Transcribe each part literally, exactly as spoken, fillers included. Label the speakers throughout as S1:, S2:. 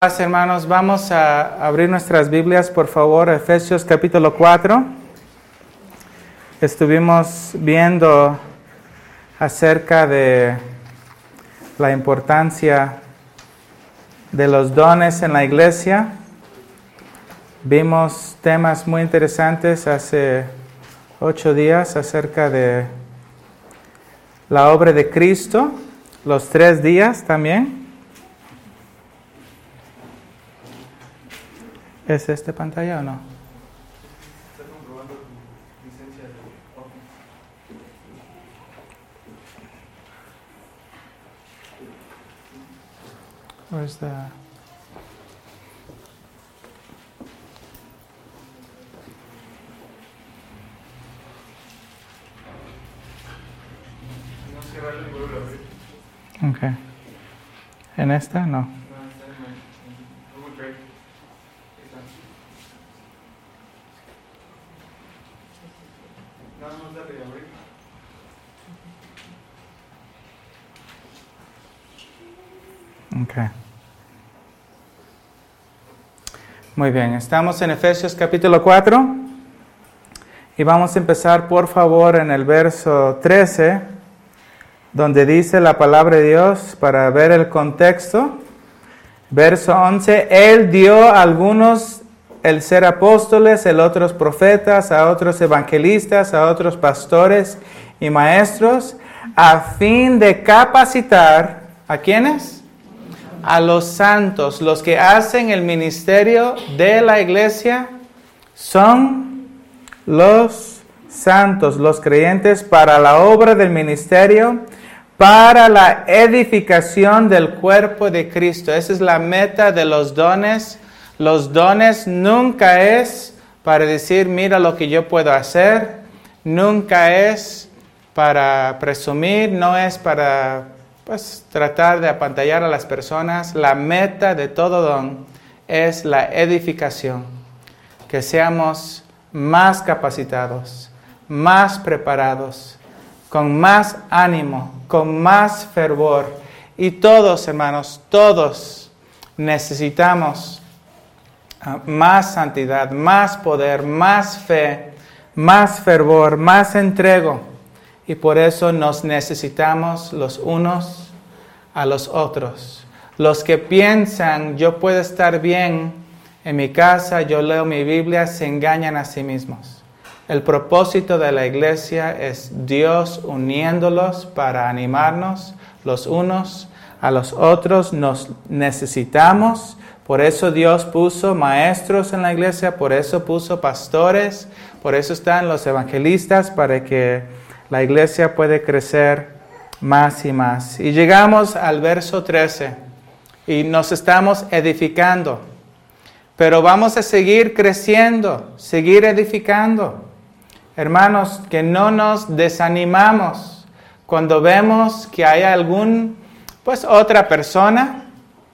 S1: Hermanos, vamos a abrir nuestras Biblias, por favor, a Efesios capítulo cuatro. Estuvimos viendo acerca de la importancia de los dones en la iglesia. Vimos temas muy interesantes hace ocho días acerca de la obra de Cristo, los tres días también. ¿Es esta pantalla o no?
S2: Está comprobando tu licencia de Office.
S1: Where's the...
S2: No cerrar el vuelvo a abrir.
S1: Okay. ¿En esta? No.
S2: No, está en en Google Drive. Está. Nada más dale a abrir.
S1: Okay. Muy bien, estamos en Efesios capítulo cuatro y vamos a empezar, por favor, en el verso trece, donde dice la palabra de Dios para ver el contexto. Verso once, Él dio a algunos el ser apóstoles, a otros profetas, a otros evangelistas, a otros pastores y maestros, a fin de capacitar, ¿a quiénes? A los santos. Los que hacen el ministerio de la iglesia son los santos, los creyentes, para la obra del ministerio, para la edificación del cuerpo de Cristo. Esa es la meta de los dones. Los dones nunca es para decir, mira lo que yo puedo hacer. Nunca es para presumir, no es para pues, tratar de apantallar a las personas. La meta de todo don es la edificación. Que seamos más capacitados, más preparados, con más ánimo, con más fervor. Y todos, hermanos, todos necesitamos uh, más santidad, más poder, más fe, más fervor, más entrego. Y por eso nos necesitamos los unos a los otros. Los que piensan, yo puedo estar bien en mi casa, yo leo mi Biblia, se engañan a sí mismos. El propósito de la iglesia es Dios uniéndolos para animarnos los unos a los otros. Nos necesitamos, por eso Dios puso maestros en la iglesia, por eso puso pastores, por eso están los evangelistas, para que la iglesia pueda crecer más y más. Y llegamos al verso trece y nos estamos edificando, pero vamos a seguir creciendo, seguir edificando. Hermanos, que no nos desanimamos cuando vemos que hay algún, pues otra persona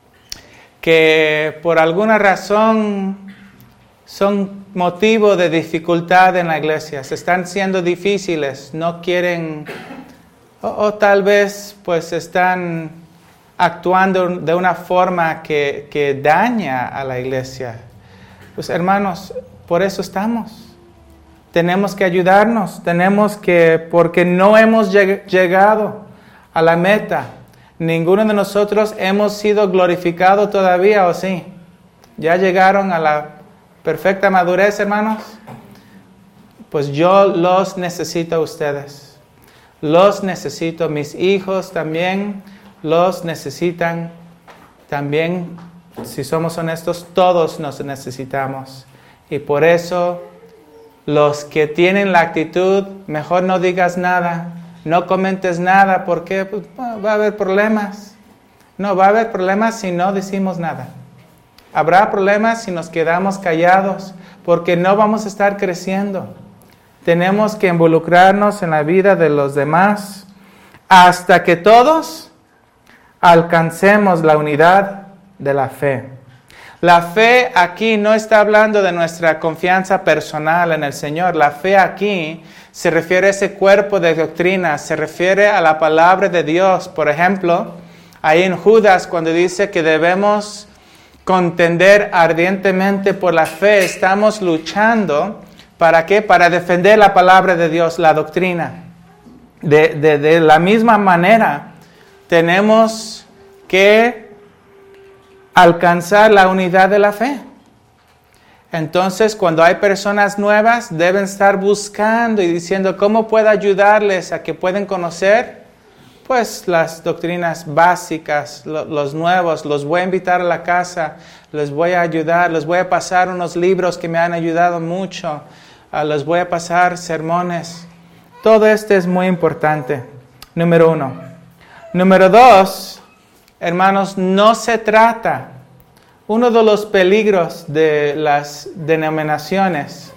S1: que por alguna razón son motivo de dificultad en la iglesia, se están siendo difíciles, no quieren, o, o tal vez pues están actuando de una forma que, que daña a la iglesia. Pues hermanos, por eso estamos. Tenemos que ayudarnos, tenemos que, porque no hemos lleg- llegado a la meta. Ninguno de nosotros hemos sido glorificados todavía, ¿o sí? ¿Ya llegaron a la perfecta madurez, hermanos? Pues yo los necesito a ustedes. Los necesito, mis hijos también los necesitan. También, si somos honestos, todos nos necesitamos. Y por eso, los que tienen la actitud, mejor no digas nada, no comentes nada, porque pues, va a haber problemas. No, va a haber problemas si no decimos nada. Habrá problemas si nos quedamos callados, porque no vamos a estar creciendo. Tenemos que involucrarnos en la vida de los demás hasta que todos alcancemos la unidad de la fe. La fe aquí no está hablando de nuestra confianza personal en el Señor. La fe aquí se refiere a ese cuerpo de doctrina, se refiere a la palabra de Dios. Por ejemplo, ahí en Judas, cuando dice que debemos contender ardientemente por la fe, estamos luchando, ¿para qué? Para defender la palabra de Dios, la doctrina. De, de, de la misma manera, tenemos que alcanzar la unidad de la fe. Entonces, cuando hay personas nuevas, deben estar buscando y diciendo, ¿cómo puedo ayudarles a que puedan conocer? Pues las doctrinas básicas, lo, los nuevos, los voy a invitar a la casa, les voy a ayudar, les voy a pasar unos libros que me han ayudado mucho, uh, les voy a pasar sermones. Todo esto es muy importante, número uno. Número dos, hermanos, no se trata, uno de los peligros de las denominaciones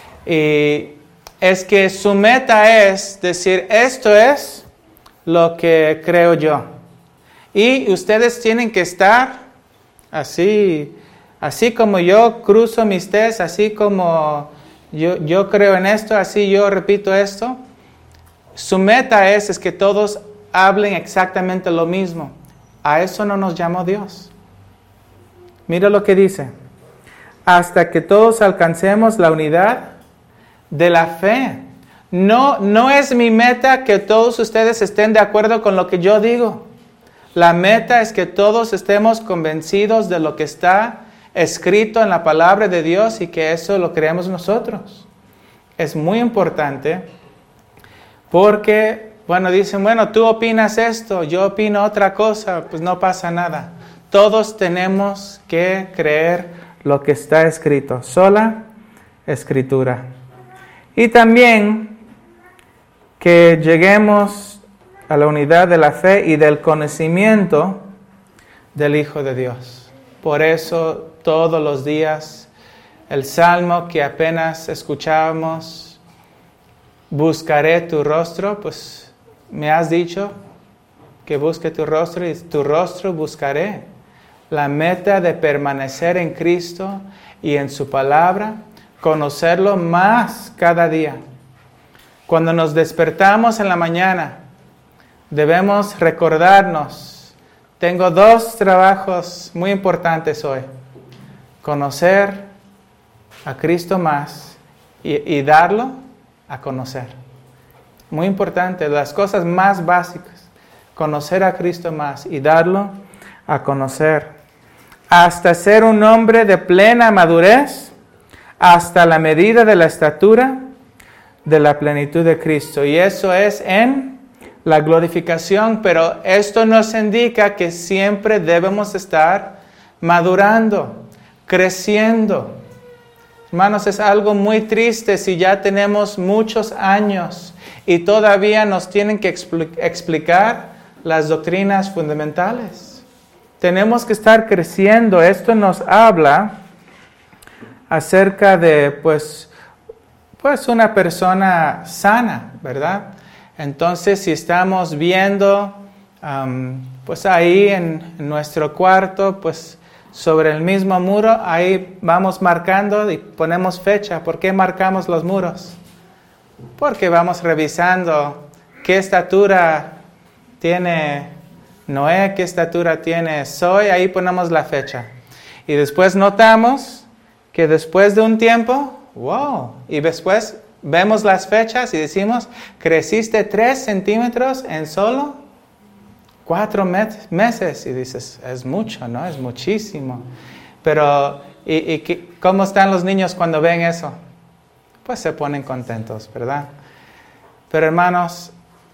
S1: y es que su meta es decir, esto es lo que creo yo. Y ustedes tienen que estar así, así como yo cruzo mis test, así como yo, yo creo en esto, así yo repito esto. Su meta es, es que todos hablen exactamente lo mismo. A eso no nos llamó Dios. Mira lo que dice. Hasta que todos alcancemos la unidad de la fe. No, no es mi meta que todos ustedes estén de acuerdo con lo que yo digo. La meta es que todos estemos convencidos de lo que está escrito en la palabra de Dios y que eso lo creemos nosotros. Es muy importante porque, bueno, dicen, bueno, tú opinas esto, yo opino otra cosa, pues no pasa nada. Todos tenemos que creer lo que está escrito, sola escritura. Y también que lleguemos a la unidad de la fe y del conocimiento del Hijo de Dios. Por eso todos los días el salmo que apenas escuchábamos, buscaré tu rostro, pues me has dicho que busque tu rostro y tu rostro buscaré. La meta de permanecer en Cristo y en su palabra, conocerlo más cada día. Cuando nos despertamos en la mañana, debemos recordarnos, tengo dos trabajos muy importantes hoy. Conocer a Cristo más y, y darlo a conocer. Muy importante, las cosas más básicas. Conocer a Cristo más y darlo a conocer. Hasta ser un hombre de plena madurez, hasta la medida de la estatura de la plenitud de Cristo. Y eso es en la glorificación, pero esto nos indica que siempre debemos estar madurando, creciendo. Hermanos, es algo muy triste si ya tenemos muchos años y todavía nos tienen que expl- explicar las doctrinas fundamentales. Tenemos que estar creciendo. Esto nos habla acerca de, pues, pues una persona sana, ¿verdad? Entonces, si estamos viendo, um, pues ahí en, en nuestro cuarto, pues sobre el mismo muro, ahí vamos marcando y ponemos fecha. ¿Por qué marcamos los muros? Porque vamos revisando qué estatura tiene Noé, qué estatura tiene Zoe, ahí ponemos la fecha. Y después notamos que después de un tiempo, wow, y después vemos las fechas y decimos, creciste tres centímetros en solo cuatro meses. Y dices, es mucho, ¿no? Es muchísimo. Pero, ¿y, y qué, cómo están los niños cuando ven eso? Pues se ponen contentos, ¿verdad? Pero hermanos,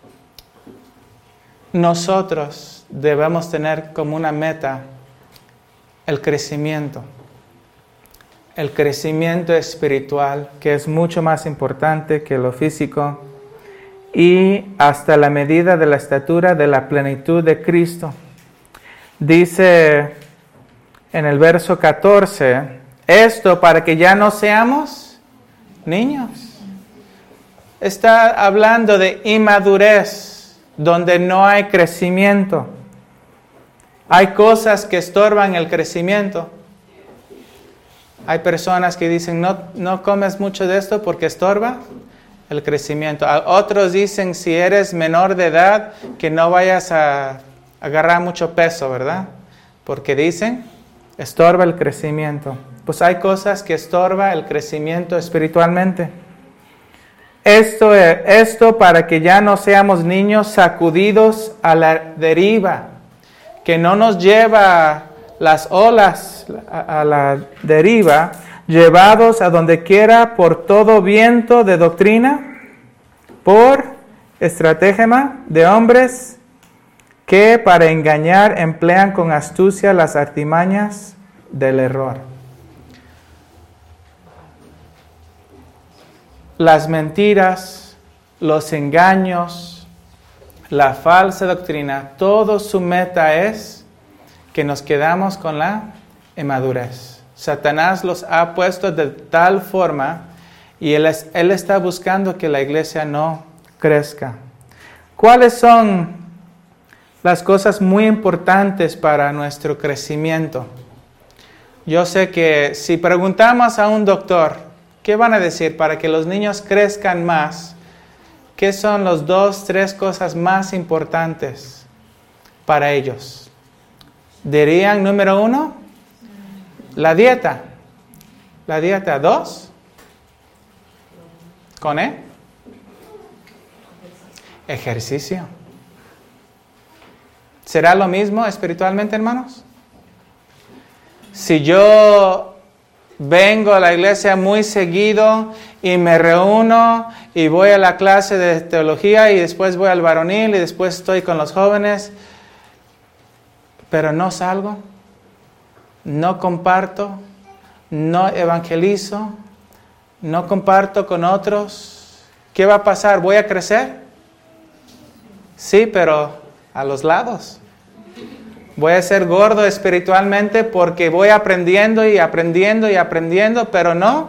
S1: nosotros debemos tener como una meta el crecimiento. El crecimiento espiritual, que es mucho más importante que lo físico, y hasta la medida de la estatura de la plenitud de Cristo. Dice en el verso catorce, esto para que ya no seamos niños. Está hablando de inmadurez, donde no hay crecimiento. Hay cosas que estorban el crecimiento. Hay personas que dicen, no, no comes mucho de esto porque estorba el crecimiento. Otros dicen, si eres menor de edad, que no vayas a agarrar mucho peso, ¿verdad? Porque dicen Estorba el crecimiento. Pues hay cosas que estorba el crecimiento espiritualmente. Esto, esto para que ya no seamos niños sacudidos a la deriva, que no nos lleva las olas a, a la deriva, llevados a donde quiera por todo viento de doctrina, por estratagema de hombres que para engañar emplean con astucia las artimañas del error. Las mentiras, los engaños, la falsa doctrina, todo su meta es que nos quedamos con la inmadurez. Satanás los ha puesto de tal forma y él, es, él está buscando que la iglesia no crezca. ¿Cuáles son las cosas muy importantes para nuestro crecimiento? Yo sé que si preguntamos a un doctor, ¿qué van a decir para que los niños crezcan más? ¿Qué son las dos, tres cosas más importantes para ellos? Dirían, número uno, la dieta. La dieta. Dos, ¿con E? Ejercicio. ¿Será lo mismo espiritualmente, hermanos? Si yo vengo a la iglesia muy seguido y me reúno y voy a la clase de teología y después voy al varonil y después estoy con los jóvenes, pero no salgo, no comparto, no evangelizo, no comparto con otros, ¿qué va a pasar? ¿Voy a crecer? Sí, pero a los lados. Voy a ser gordo espiritualmente porque voy aprendiendo y aprendiendo y aprendiendo, pero no,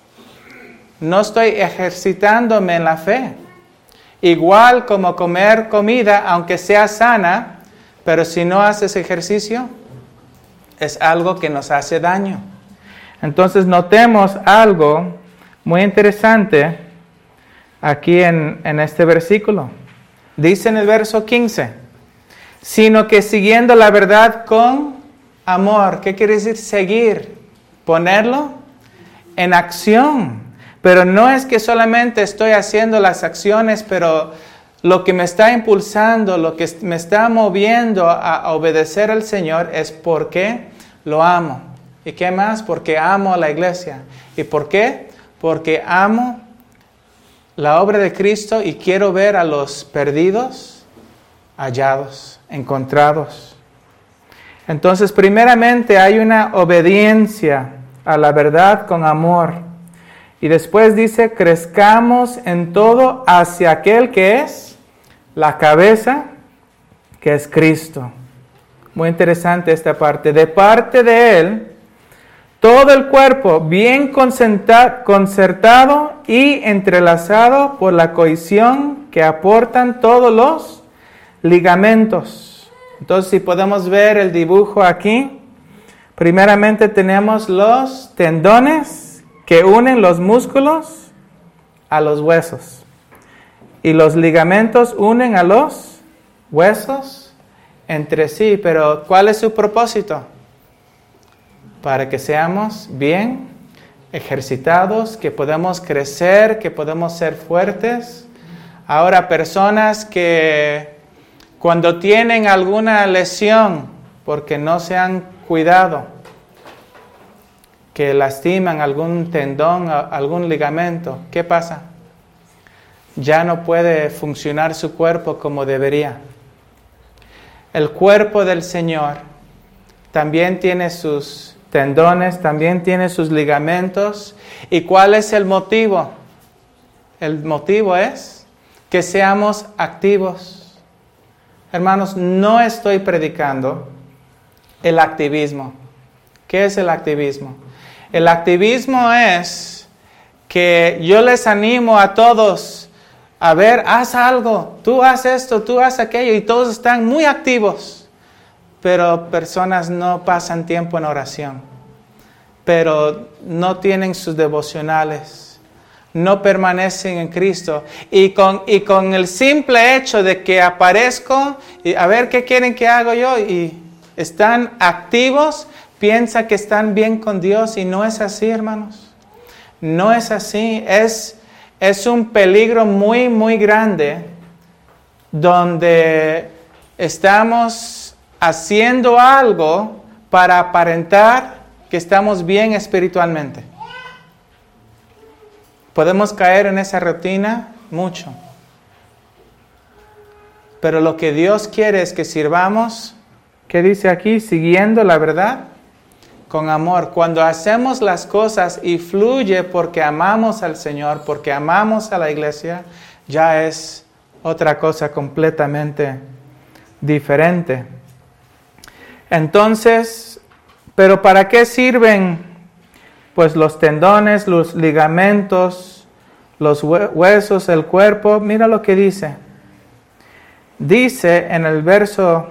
S1: no estoy ejercitándome en la fe. Igual como comer comida, aunque sea sana, pero si no haces ejercicio, es algo que nos hace daño. Entonces notemos algo muy interesante aquí en, en este versículo. Dice en el verso quince, sino que siguiendo la verdad con amor. ¿Qué quiere decir seguir? Ponerlo en acción. Pero no es que solamente estoy haciendo las acciones, pero lo que me está impulsando, lo que me está moviendo a, a obedecer al Señor es porque lo amo. ¿Y qué más? Porque amo a la iglesia. ¿Y por qué? Porque amo la obra de Cristo y quiero ver a los perdidos hallados, encontrados. Entonces, primeramente hay una obediencia a la verdad con amor. Y después dice, crezcamos en todo hacia aquel que es la cabeza, que es Cristo. Muy interesante esta parte. De parte de Él, todo el cuerpo bien concertado y entrelazado por la cohesión que aportan todos los ligamentos. Entonces, si podemos ver el dibujo aquí, primeramente tenemos los tendones que unen los músculos a los huesos. Y los ligamentos unen a los huesos entre sí. Pero, ¿cuál es su propósito? Para que seamos bien ejercitados, que podamos crecer, que podamos ser fuertes. Ahora, personas que cuando tienen alguna lesión, porque no se han cuidado, que lastiman algún tendón, algún ligamento, ¿qué pasa? Ya no puede funcionar su cuerpo como debería. El cuerpo del Señor también tiene sus tendones, también tiene sus ligamentos. ¿Y cuál es el motivo? El motivo es que seamos activos. Hermanos, no estoy predicando el activismo. ¿Qué es el activismo? El activismo es que yo les animo a todos a ver, haz algo, tú haz esto, tú haz aquello, y todos están muy activos, pero personas no pasan tiempo en oración, pero no tienen sus devocionales, no permanecen en Cristo, y con, y con el simple hecho de que aparezco, y a ver qué quieren que haga yo, y están activos, piensa que están bien con Dios y no es así, hermanos. No es así. Es, es un peligro muy, muy grande donde estamos haciendo algo para aparentar que estamos bien espiritualmente. Podemos caer en esa rutina mucho. Pero lo que Dios quiere es que sirvamos, ¿qué dice aquí? Siguiendo la verdad con amor. Cuando hacemos las cosas y fluye porque amamos al Señor, porque amamos a la iglesia, ya es otra cosa completamente diferente. Entonces, ¿pero para qué sirven? Pues los tendones, los ligamentos, los huesos, el cuerpo. Mira lo que dice. Dice en el verso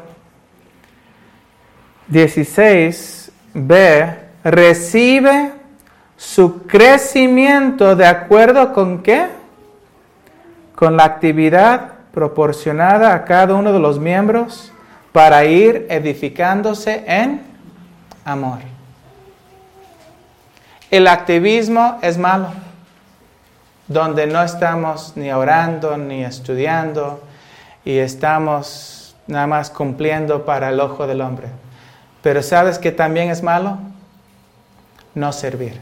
S1: dieciséis b, recibe su crecimiento de acuerdo con ¿qué? Con la actividad proporcionada a cada uno de los miembros para ir edificándose en amor. El activismo es malo, donde no estamos ni orando ni estudiando y estamos nada más cumpliendo para el ojo del hombre. Pero ¿sabes qué también es malo? No servir.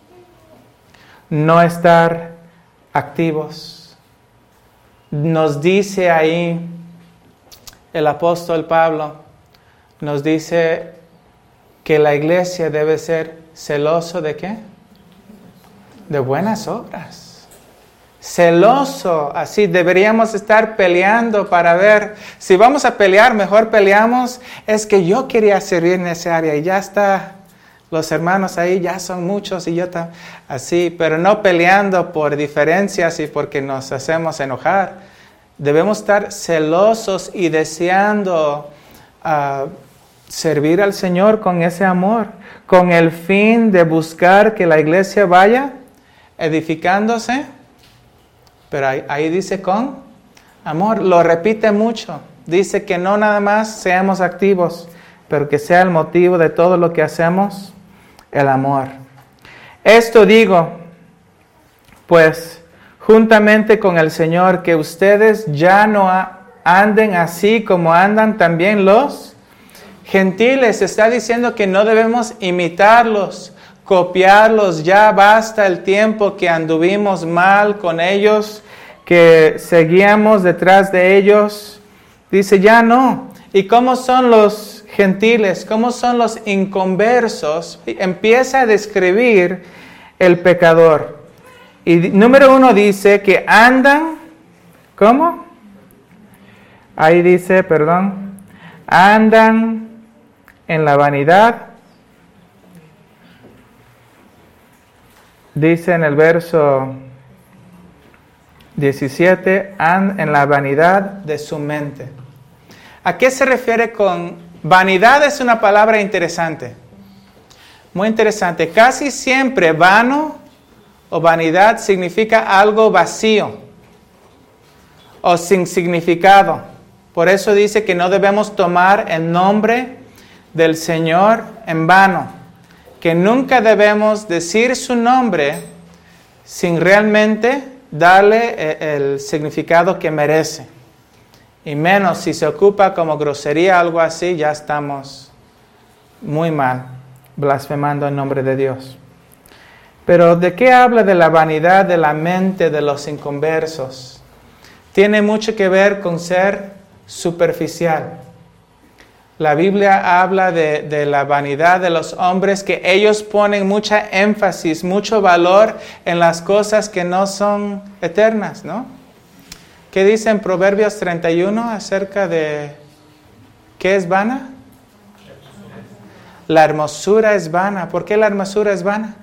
S1: No estar activos. Nos dice ahí el apóstol Pablo, nos dice que la iglesia debe ser celoso ¿de qué? De buenas obras. Celoso, así deberíamos estar peleando para ver, si vamos a pelear, mejor peleamos, es que yo quería servir en esa área y ya está, los hermanos ahí ya son muchos y yo también, así, pero no peleando por diferencias y porque nos hacemos enojar. Debemos estar celosos y deseando uh, servir al Señor con ese amor, con el fin de buscar que la iglesia vaya edificándose. Pero ahí, ahí dice con amor, lo repite mucho. Dice que no nada más seamos activos, pero que sea el motivo de todo lo que hacemos, el amor. Esto digo, pues, juntamente con el Señor, que ustedes ya no anden así como andan también los gentiles. Está diciendo que no debemos imitarlos, copiarlos. Ya basta el tiempo que anduvimos mal con ellos, que seguíamos detrás de ellos. Dice, ya no. ¿Y cómo son los gentiles? ¿Cómo son los inconversos? Empieza a describir el pecador. Y número uno dice que andan, ¿cómo? Ahí dice, perdón, andan en la vanidad. Dice en el verso diecisiete, and en la vanidad de su mente. ¿A qué se refiere con vanidad? Es una palabra interesante, muy interesante. Casi siempre vano o vanidad significa algo vacío o sin significado. Por eso dice que no debemos tomar el nombre del Señor en vano, que nunca debemos decir su nombre sin realmente darle el significado que merece. Y menos si se ocupa como grosería, algo así, ya estamos muy mal, blasfemando el nombre de Dios. Pero ¿de qué habla de la vanidad de la mente de los inconversos? Tiene mucho que ver con ser superficial. La Biblia habla de, de la vanidad de los hombres, que ellos ponen mucha énfasis, mucho valor en las cosas que no son eternas, ¿no? ¿Qué dice en Proverbios treinta y uno acerca de qué es vana? La hermosura es vana. ¿Por qué la hermosura es vana?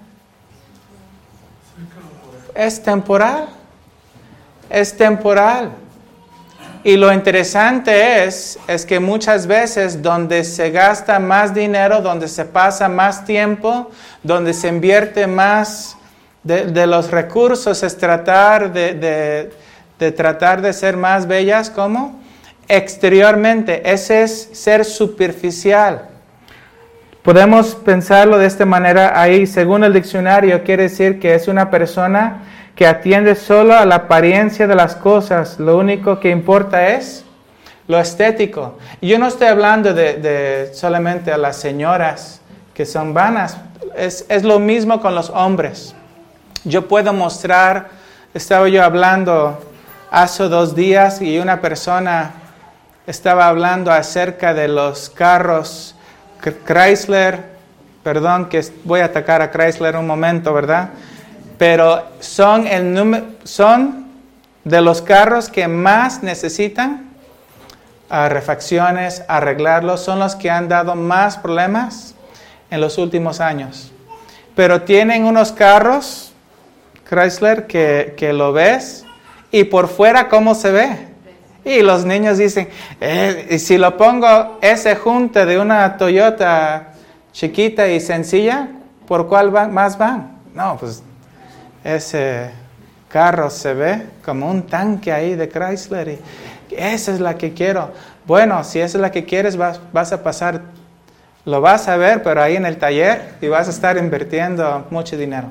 S1: Es temporal. Es temporal. Y lo interesante es, es que muchas veces donde se gasta más dinero, donde se pasa más tiempo, donde se invierte más de, de los recursos, es tratar de, de, de tratar de ser más bellas, ¿cómo? Exteriormente. Ese es ser superficial. Podemos pensarlo de esta manera. Ahí, según el diccionario, quiere decir que es una persona que atiende solo a la apariencia de las cosas. Lo único que importa es lo estético. Y yo no estoy hablando de, de solamente a las señoras que son vanas. Es, es lo mismo con los hombres. Yo puedo mostrar, estaba yo hablando hace dos días y una persona estaba hablando acerca de los carros Chrysler. Perdón que voy a atacar a Chrysler un momento, ¿verdad? Pero son, el número, son de los carros que más necesitan uh, refacciones, arreglarlos. Son los que han dado más problemas en los últimos años. Pero tienen unos carros Chrysler que, que lo ves y por fuera cómo se ve. Y los niños dicen, eh, y si lo pongo ese junto de una Toyota chiquita y sencilla, ¿por cuál van, más van? No, pues ese carro se ve como un tanque ahí de Chrysler y esa es la que quiero. Bueno, si esa es la que quieres, vas, vas a pasar, lo vas a ver, pero ahí en el taller y vas a estar invirtiendo mucho dinero.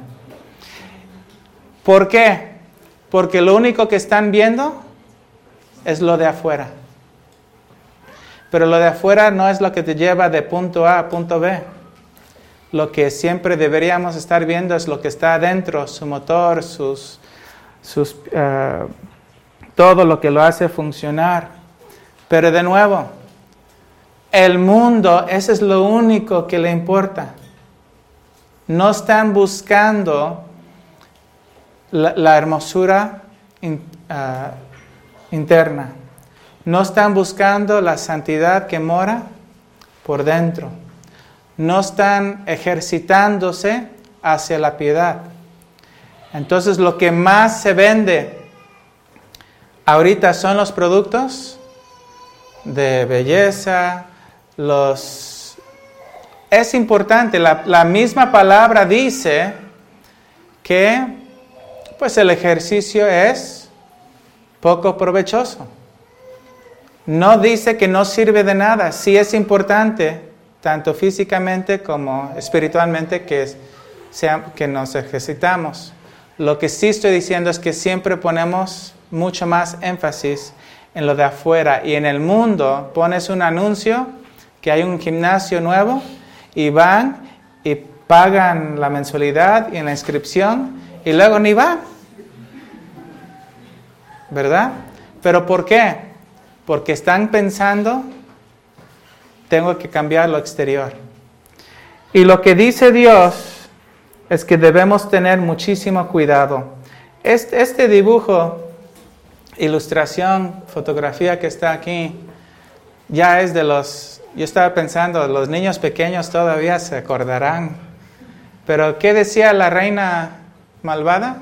S1: ¿Por qué? Porque lo único que están viendo es lo de afuera. Pero lo de afuera no es lo que te lleva de punto A a punto B. Lo que siempre deberíamos estar viendo es lo que está adentro, su motor, sus, sus, uh, todo lo que lo hace funcionar. Pero de nuevo, el mundo, eso es lo único que le importa. No están buscando la, la hermosura in, uh, interna. No están buscando la santidad que mora por dentro. No están ejercitándose hacia la piedad. Entonces lo que más se vende ahorita son los productos de belleza, los... Es importante, la, la misma palabra dice que pues el ejercicio es poco provechoso. No dice que no sirve de nada, sí es importante, tanto físicamente como espiritualmente, que, sea, que nos ejercitamos. Lo que sí estoy diciendo es que siempre ponemos mucho más énfasis en lo de afuera. Y en el mundo pones un anuncio que hay un gimnasio nuevo y van y pagan la mensualidad y la inscripción y luego ni van. ¿Verdad? ¿Pero por qué? Porque están pensando, tengo que cambiar lo exterior. Y lo que dice Dios es que debemos tener muchísimo cuidado. Este, este dibujo, ilustración, fotografía que está aquí, ya es de los, yo estaba pensando, los niños pequeños todavía se acordarán. Pero ¿qué decía la reina malvada?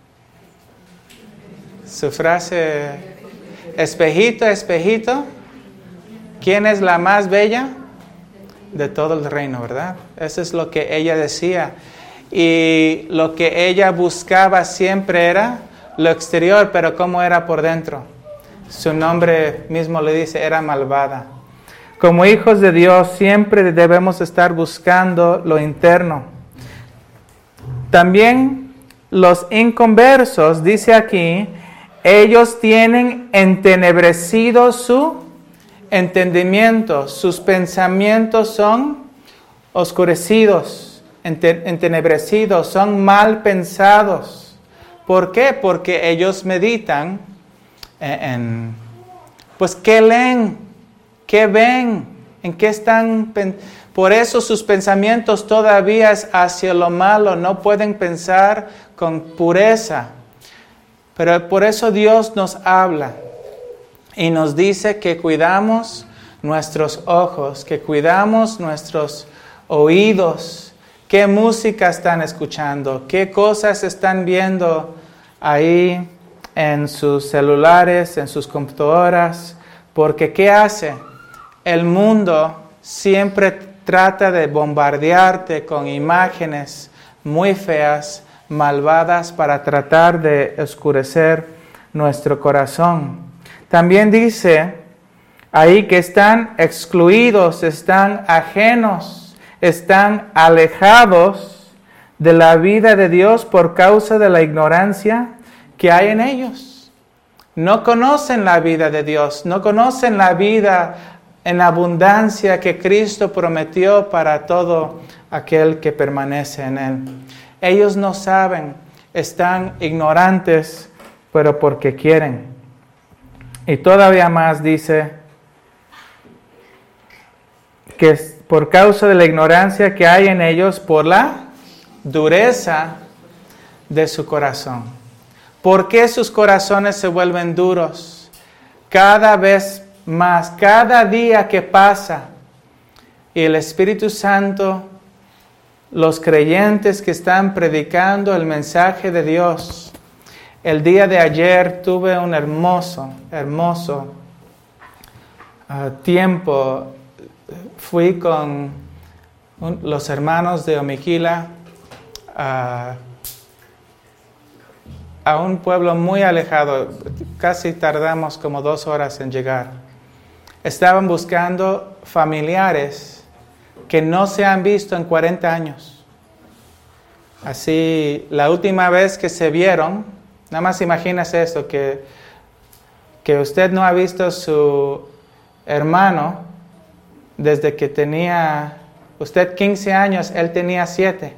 S1: Su frase, espejito, espejito, ¿quién es la más bella de todo el reino, verdad? Eso es lo que ella decía. Y lo que ella buscaba siempre era lo exterior, pero ¿cómo era por dentro? Su nombre mismo le dice, era malvada. Como hijos de Dios siempre debemos estar buscando lo interno. También los inconversos, dice aquí, ellos tienen entenebrecido su entendimiento, sus pensamientos son oscurecidos, entenebrecidos, son mal pensados. ¿Por qué? Porque ellos meditan en, en pues, ¿qué leen? ¿Qué ven? ¿En qué están? Por eso sus pensamientos todavía es hacia lo malo, no pueden pensar con pureza. Pero por eso Dios nos habla y nos dice que cuidamos nuestros ojos, que cuidamos nuestros oídos, qué música están escuchando, qué cosas están viendo ahí en sus celulares, en sus computadoras, porque ¿qué hace? El mundo siempre trata de bombardearte con imágenes muy feas, malvadas, para tratar de oscurecer nuestro corazón. También dice ahí que están excluidos, están ajenos, están alejados de la vida de Dios por causa de la ignorancia que hay en ellos. No conocen la vida de Dios, no conocen la vida en abundancia que Cristo prometió para todo aquel que permanece en Él. Ellos no saben, están ignorantes, pero porque quieren. Y todavía más dice que por causa de la ignorancia que hay en ellos, por la dureza de su corazón. ¿Por qué sus corazones se vuelven duros? Cada vez más, cada día que pasa, y el Espíritu Santo, los creyentes que están predicando el mensaje de Dios. El día de ayer tuve un hermoso, hermoso uh, tiempo. Fui con un, los hermanos de Omiquila uh, a un pueblo muy alejado. Casi tardamos como dos horas en llegar. Estaban buscando familiares que no se han visto en cuarenta años. Así, la última vez que se vieron, nada más imagínese esto, que, que usted no ha visto a su hermano desde que tenía, usted quince años, él tenía siete.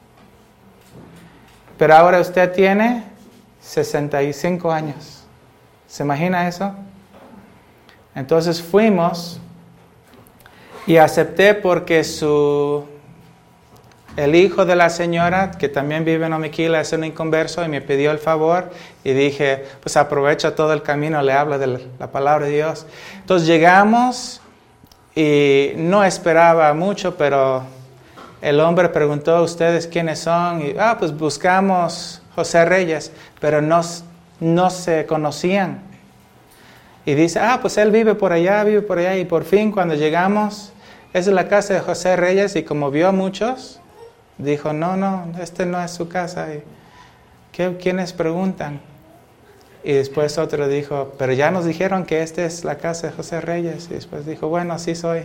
S1: Pero ahora usted tiene sesenta y cinco años. ¿Se imagina eso? Entonces fuimos y acepté porque su, el hijo de la señora, que también vive en Omiquila, es un inconverso y me pidió el favor y dije, pues aprovecho todo el camino, le hablo de la palabra de Dios. Entonces llegamos y no esperaba mucho, pero el hombre preguntó, ¿ustedes quiénes son? Y, ah, pues buscamos José Reyes, pero no, no se conocían. Y dice, ah, pues él vive por allá, vive por allá. Y por fin cuando llegamos, esa es la casa de José Reyes, y como vio a muchos, dijo, no, no, este no es su casa. Y, ¿qué, ¿Quiénes preguntan? Y después otro dijo, pero ya nos dijeron que esta es la casa de José Reyes. Y después dijo, bueno, así soy.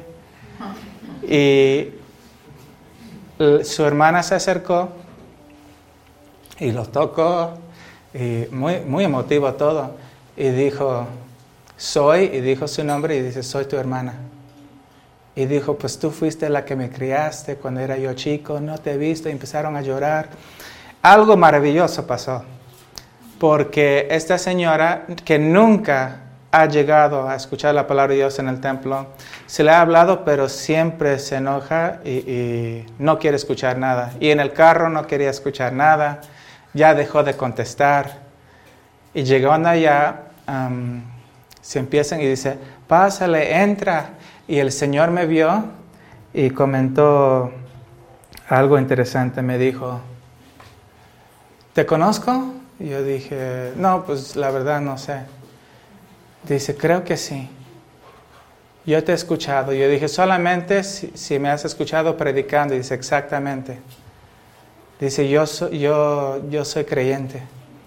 S1: Y su hermana se acercó y lo tocó, y muy, muy emotivo todo. Y dijo, soy, y dijo su nombre, y dice, soy tu hermana. Y dijo, pues tú fuiste la que me criaste cuando era yo chico, no te he visto. Y empezaron a llorar. Algo maravilloso pasó, porque esta señora, que nunca ha llegado a escuchar la palabra de Dios en el templo, se le ha hablado, pero siempre se enoja y, y no quiere escuchar nada. Y en el carro no quería escuchar nada, ya dejó de contestar. Y llegando allá, um, se empiezan y dice, pásale, entra. Y el Señor me vio y comentó algo interesante. Me dijo, ¿te conozco? Y yo dije, no, pues la verdad no sé. Dice, creo que sí. Yo te he escuchado. Yo dije, solamente si, si me has escuchado predicando. Y dice, exactamente. Dice, yo, so, yo, yo soy creyente.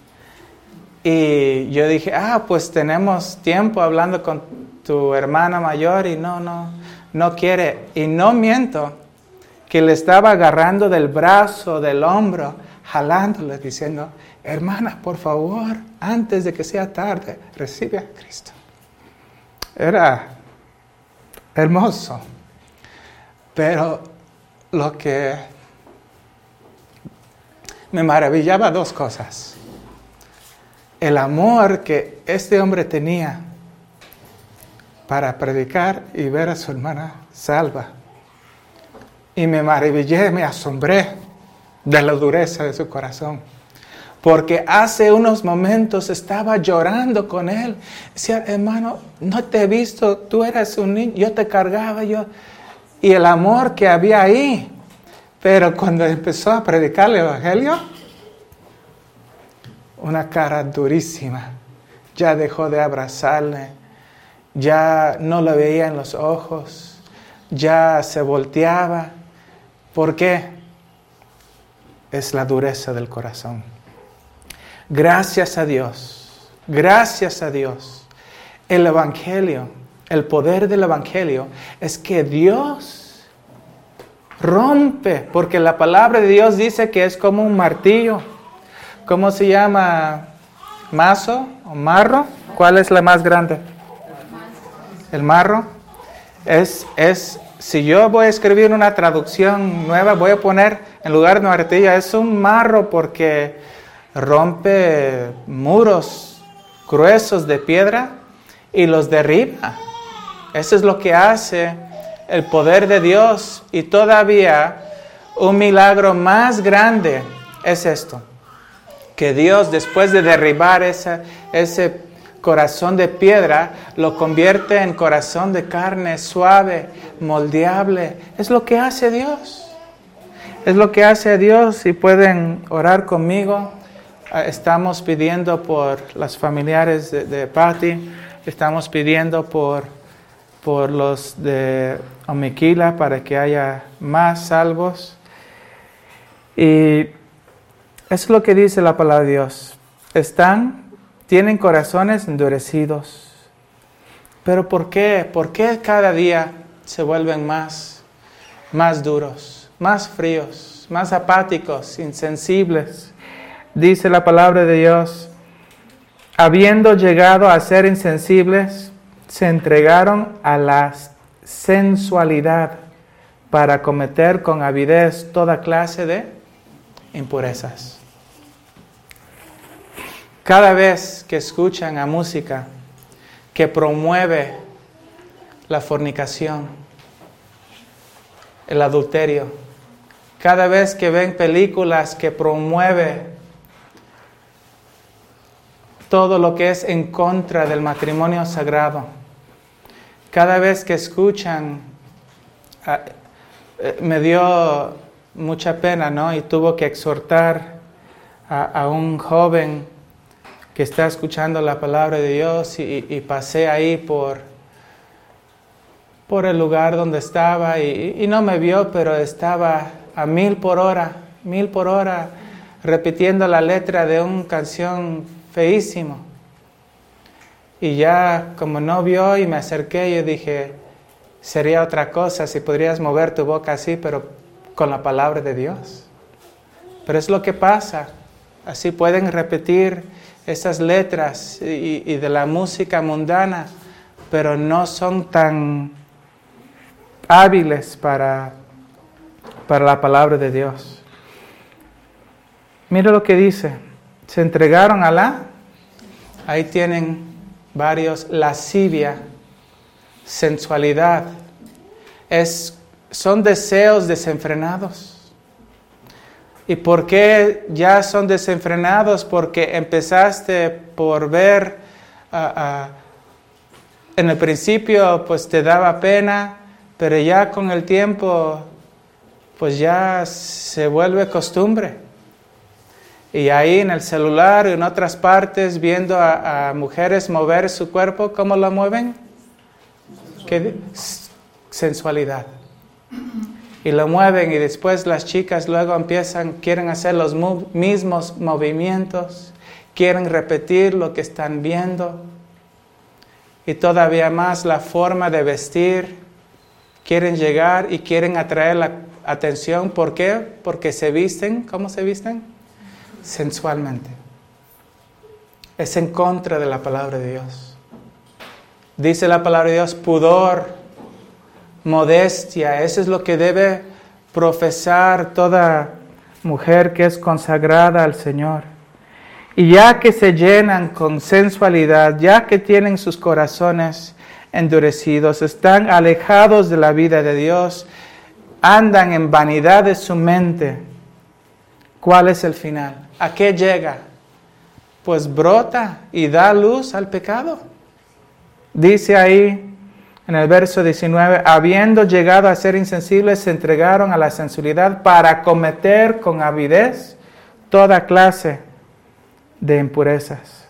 S1: Y yo dije, ah, pues tenemos tiempo hablando con tu hermana mayor y no, no, no quiere. Y no miento, que le estaba agarrando del brazo, del hombro, jalándole, diciendo, hermana, por favor, antes de que sea tarde, recibe a Cristo. Era hermoso. Pero lo que me maravillaba, dos cosas. El amor que este hombre tenía para predicar y ver a su hermana salva. Y me maravillé, me asombré de la dureza de su corazón. Porque hace unos momentos estaba llorando con él. Decía, hermano, no te he visto, tú eras un niño, yo te cargaba, yo... Y el amor que había ahí. Pero cuando empezó a predicar el Evangelio, una cara durísima. Ya dejó de abrazarle, ya no lo veía en los ojos, ya se volteaba. ¿Por qué? Es la dureza del corazón. Gracias a Dios, gracias a Dios. El Evangelio, el poder del Evangelio es que Dios Rompe, porque la palabra de Dios dice que es como un martillo. ¿Cómo se llama? ¿Mazo o marro? ¿Cuál es la más grande? El marro. Es, es, si yo voy a escribir una traducción nueva, voy a poner en lugar de martillo, es un marro porque rompe muros gruesos de piedra y los derriba. Eso es lo que hace el poder de Dios. Y todavía un milagro más grande es esto, que Dios, después de derribar esa, ese corazón de piedra, lo convierte en corazón de carne suave, moldeable. Es lo que hace Dios. Es lo que hace Dios. Si pueden orar conmigo. Estamos pidiendo por las familiares de, de Patty. Estamos pidiendo por, por los de Omiquila para que haya más salvos. Y eso es lo que dice la palabra de Dios. Están, tienen corazones endurecidos. Pero ¿por qué? ¿Por qué cada día se vuelven más, más duros, más fríos, más apáticos, insensibles? Dice la palabra de Dios, habiendo llegado a ser insensibles, se entregaron a la sensualidad para cometer con avidez toda clase de impurezas. Cada vez que escuchan a música que promueve la fornicación, el adulterio, cada vez que ven películas que promueve todo lo que es en contra del matrimonio sagrado, cada vez que escuchan, eh, me dio mucha pena, ¿no? Y tuvo que exhortar a, a un joven que está escuchando la palabra de Dios y, y pasé ahí por, por el lugar donde estaba y, y no me vio, pero estaba a mil por hora, mil por hora, repitiendo la letra de una canción feísimo. Y ya como no vio y me acerqué, yo dije, sería otra cosa si podrías mover tu boca así, pero con la palabra de Dios. Pero es lo que pasa. Así pueden repetir esas letras y, y de la música mundana, pero no son tan hábiles para, para la palabra de Dios. Mira lo que dice. Se entregaron a la, ahí tienen varios, lascivia, sensualidad. Es, son deseos desenfrenados. ¿Y por qué ya son desenfrenados? Porque empezaste por ver, uh, uh, en el principio pues te daba pena, pero ya con el tiempo pues ya se vuelve costumbre. Y ahí en el celular y en otras partes viendo a, a mujeres mover su cuerpo, ¿cómo lo mueven? ¿Qué? Sensualidad. Y lo mueven y después las chicas luego empiezan, quieren hacer los mu- mismos movimientos, quieren repetir lo que están viendo. Y todavía más la forma de vestir, quieren llegar y quieren atraer la atención. ¿Por qué? Porque se visten, ¿cómo se visten? Sensualmente. Es en contra de la palabra de Dios. Dice la palabra de Dios, pudor, modestia, eso es lo que debe profesar toda mujer que es consagrada al Señor. Y ya que se llenan con sensualidad, ya que tienen sus corazones endurecidos, están alejados de la vida de Dios, andan en vanidad de su mente. ¿Cuál es el final? ¿A qué llega? Pues brota y da luz al pecado. Dice ahí en el verso diecinueve, habiendo llegado a ser insensibles, se entregaron a la sensualidad para cometer con avidez toda clase de impurezas.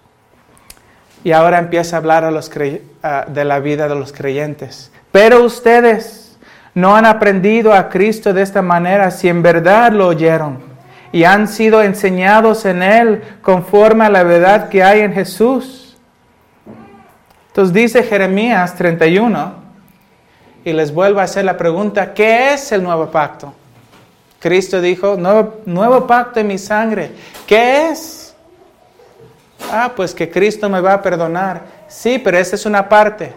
S1: Y ahora empieza a hablar a los crey- uh, de la vida de los creyentes. Pero ustedes no han aprendido a Cristo de esta manera si en verdad lo oyeron y han sido enseñados en Él conforme a la verdad que hay en Jesús. Entonces dice Jeremías treinta y uno, y les vuelvo a hacer la pregunta, ¿qué es el nuevo pacto? Cristo dijo, nuevo, nuevo pacto en mi sangre. ¿Qué es? Ah, pues que Cristo me va a perdonar. Sí, pero esa es una parte.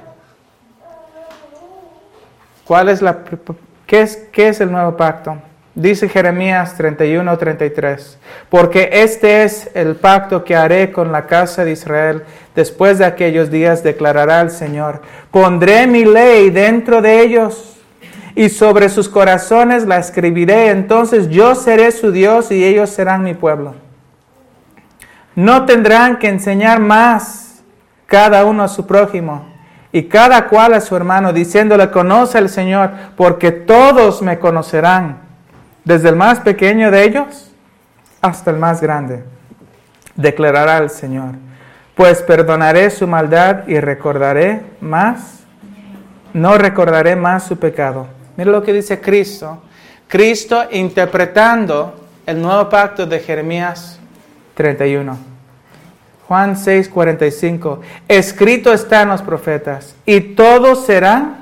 S1: ¿Cuál es la, qué es, qué es el nuevo pacto? Dice Jeremías treinta y uno, treinta y tres. Porque este es el pacto que haré con la casa de Israel. Después de aquellos días declarará el Señor. Pondré mi ley dentro de ellos y sobre sus corazones la escribiré. Entonces yo seré su Dios y ellos serán mi pueblo. No tendrán que enseñar más cada uno a su prójimo y cada cual a su hermano, diciéndole, conoce al Señor, porque todos me conocerán, desde el más pequeño de ellos hasta el más grande, declarará el Señor. Pues perdonaré su maldad y recordaré más, no recordaré más su pecado. Mira lo que dice Cristo. Cristo interpretando el nuevo pacto de Jeremías treinta y uno. Juan seis, cuarenta y cinco. Escrito está en los profetas, y todos serán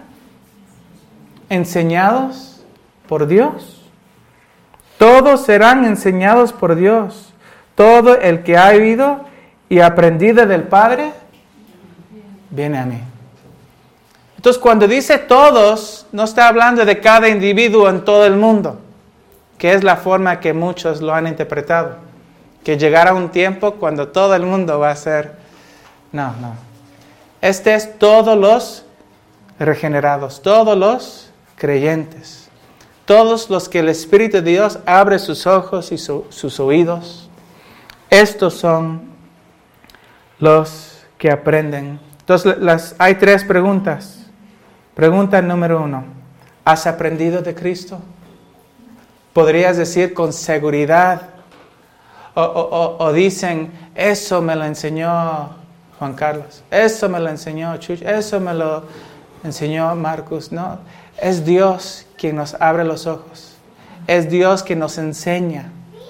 S1: enseñados por Dios. Todos serán enseñados por Dios. Todo el que ha oído y aprendido del Padre, viene a mí. Entonces, cuando dice todos, no está hablando de cada individuo en todo el mundo, que es la forma que muchos lo han interpretado. Que llegará un tiempo cuando todo el mundo va a ser... No, no. Este es todos los regenerados, todos los creyentes. Todos los que el Espíritu de Dios abre sus ojos y su, sus oídos. Estos son los que aprenden. Entonces, las, hay tres preguntas. Pregunta número uno. ¿Has aprendido de Cristo? Podrías decir con seguridad. O, o, o dicen, eso me lo enseñó Juan Carlos. Eso me lo enseñó Chuch. Eso me lo enseñó Marcus. No, es Dios quien nos abre los ojos. Es Dios quien nos enseña.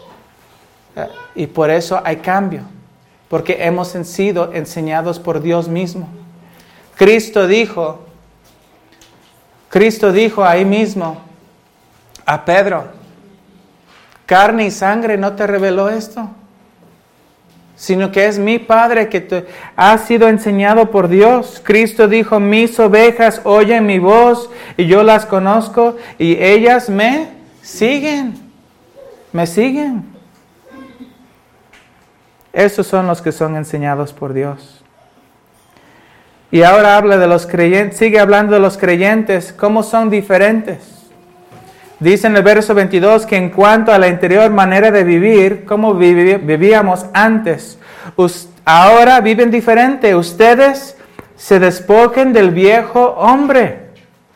S1: Y por eso hay cambio. Porque hemos sido enseñados por Dios mismo. Cristo dijo, Cristo dijo ahí mismo a Pedro, carne y sangre no te reveló esto, sino que es mi Padre que te ha sido enseñado por Dios. Cristo dijo, mis ovejas oyen mi voz y yo las conozco y ellas me siguen, me siguen. Esos son los que son enseñados por Dios. Y ahora habla de los creyentes, sigue hablando de los creyentes, cómo son diferentes. Dice en el verso veintidós que en cuanto a la anterior manera de vivir, como vivíamos antes, ahora viven diferente. Ustedes se despojen del viejo hombre.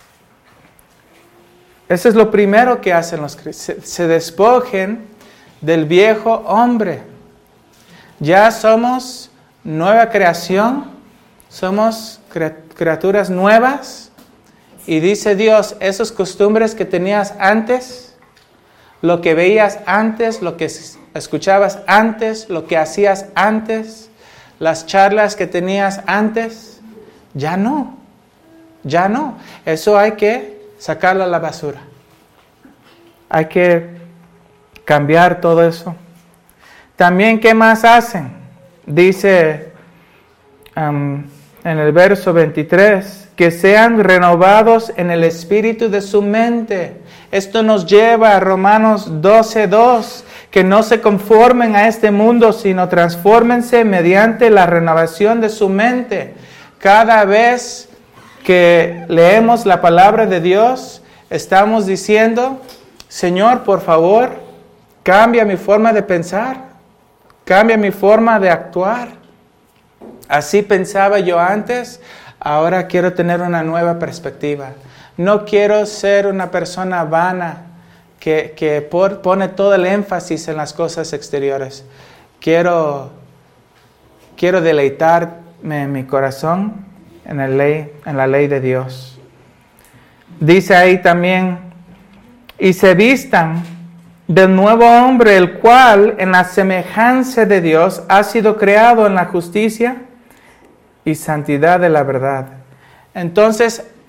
S1: Eso es lo primero que hacen los cristianos. Se despojen del viejo hombre. Ya somos nueva creación. Somos criaturas nuevas. Y dice Dios, esas costumbres que tenías antes, lo que veías antes, lo que escuchabas antes, lo que hacías antes, las charlas que tenías antes, ya no, ya no. Eso hay que sacarlo a la basura. Hay que cambiar todo eso. También, ¿qué más hacen? Dice um, en el verso veintitrés, que sean renovados en el espíritu de su mente. Esto nos lleva a Romanos doce dos, que no se conformen a este mundo, sino transfórmense mediante la renovación de su mente. Cada vez que leemos la palabra de Dios, estamos diciendo, Señor, por favor, cambia mi forma de pensar, cambia mi forma de actuar. Así pensaba yo antes. Ahora quiero tener una nueva perspectiva. No quiero ser una persona vana que, que por, pone todo el énfasis en las cosas exteriores. Quiero, quiero deleitarme en mi corazón en la ley, en la ley de Dios. Dice ahí también, y se vistan del nuevo hombre, el cual en la semejanza de Dios ha sido creado en la justicia y santidad de la verdad. Entonces,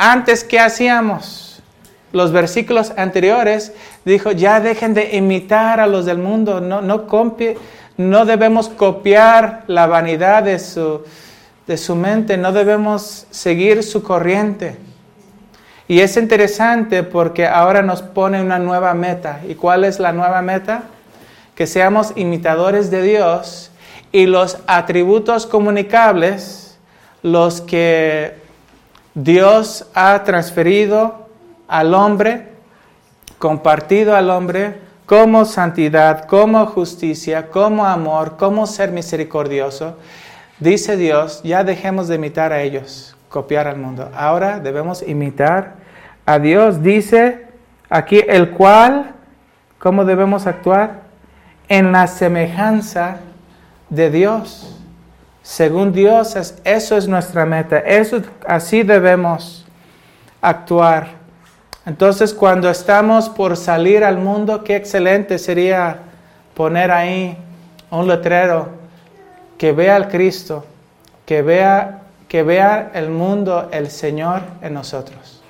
S1: Antes, ¿qué hacíamos? Los versículos anteriores dijo, ya dejen de imitar a los del mundo, no, no, copie, no debemos copiar la vanidad de su, de su mente, no debemos seguir su corriente. Y es interesante porque ahora nos pone una nueva meta. ¿Y cuál es la nueva meta? Que seamos imitadores de Dios y los atributos comunicables, los que Dios ha transferido al hombre, compartido al hombre, como santidad, como justicia, como amor, como ser misericordioso. Dice Dios, ya dejemos de imitar a ellos, copiar al mundo. Ahora debemos imitar a Dios. Dice aquí el cual, ¿cómo debemos actuar? En la semejanza de Dios. Según Dios, es, eso es nuestra meta. Eso, así debemos actuar. Entonces, cuando estamos por salir al mundo, qué excelente sería poner ahí un letrero que vea al Cristo, que vea, que vea el mundo, el Señor en nosotros.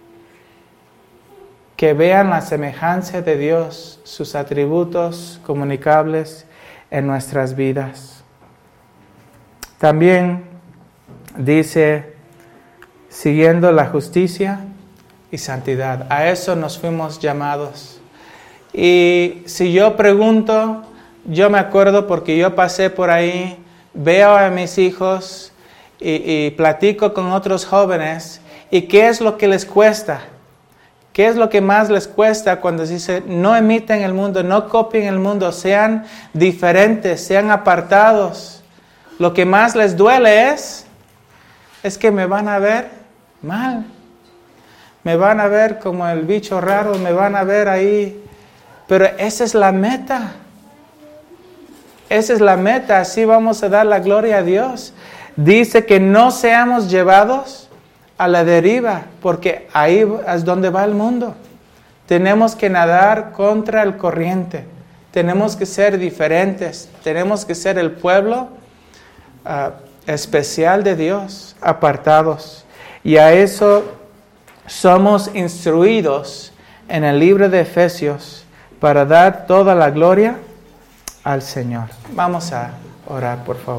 S1: Que vean la semejanza de Dios, sus atributos comunicables en nuestras vidas. También dice, siguiendo la justicia y santidad. A eso nos fuimos llamados. Y si yo pregunto, yo me acuerdo porque yo pasé por ahí, veo a mis hijos y, y platico con otros jóvenes. ¿Y qué es lo que les cuesta? ¿Qué es lo que más les cuesta cuando se dice, no imiten el mundo, no copien el mundo, sean diferentes, sean apartados? Lo que más les duele es, es que me van a ver mal. Me van a ver como el bicho raro, me van a ver ahí. Pero esa es la meta. Esa es la meta, así vamos a dar la gloria a Dios. Dice que no seamos llevados a la deriva, porque ahí es donde va el mundo. Tenemos que nadar contra el corriente. Tenemos que ser diferentes. Tenemos que ser el pueblo Uh, especial de Dios, apartados. Y a eso somos instruidos en el libro de Efesios para dar toda la gloria al Señor. Vamos a orar, por favor.